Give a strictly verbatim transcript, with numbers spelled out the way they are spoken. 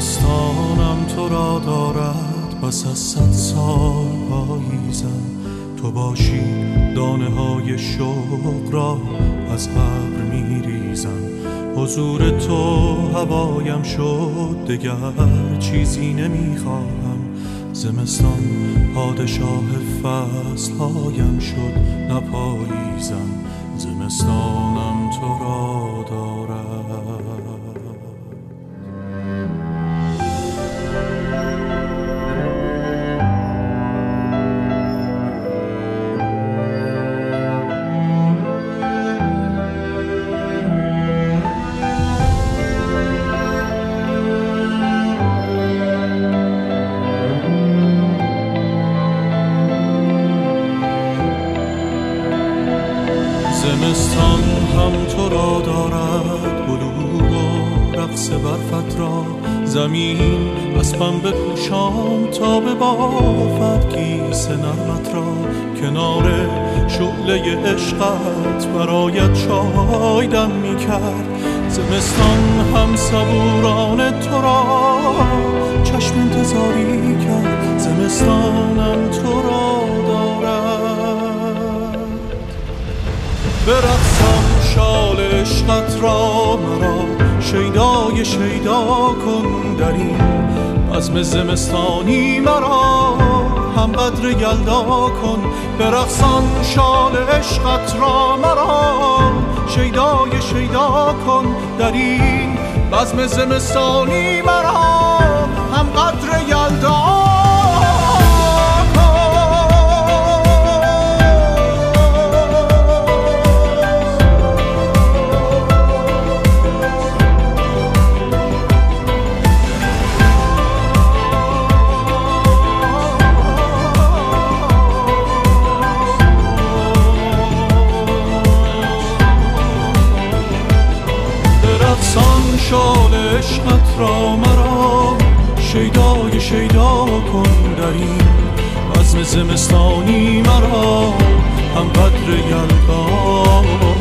زمستانم تو را دارد پس از صد سال پاییزم، تو باشی دانه های شوق را از ابر میریزم. حضور تو هوایم شد دگر چیزی نمیخواهم، زمستان پادشاه فصلهایم شد نپاییزم، زمستانم تو را دارد. زمستان هم تو را دارد بلور و رقص برفت را، زمین از پنبه پوشان تا به بافت گیس نرمت را. کنار شعله عشقت برایت چای دم می کرد، زمستان هم صبورانه تو را چشم انتظاری کرد، زمستانم تو را دارد. برقصم شال عشقت را مرا شیدای شیدا کن، در این بزم زمستانی مرا هم قدر یلدا کن. برقصم شال عشقت را مرا شیدای شیدا کن، در این بزم زمستانی مرا هم قدر یلدا. شال عشقت را مرا شیدای شیدا کن، در این بزم زمستانی مرا هم قدر یلدا.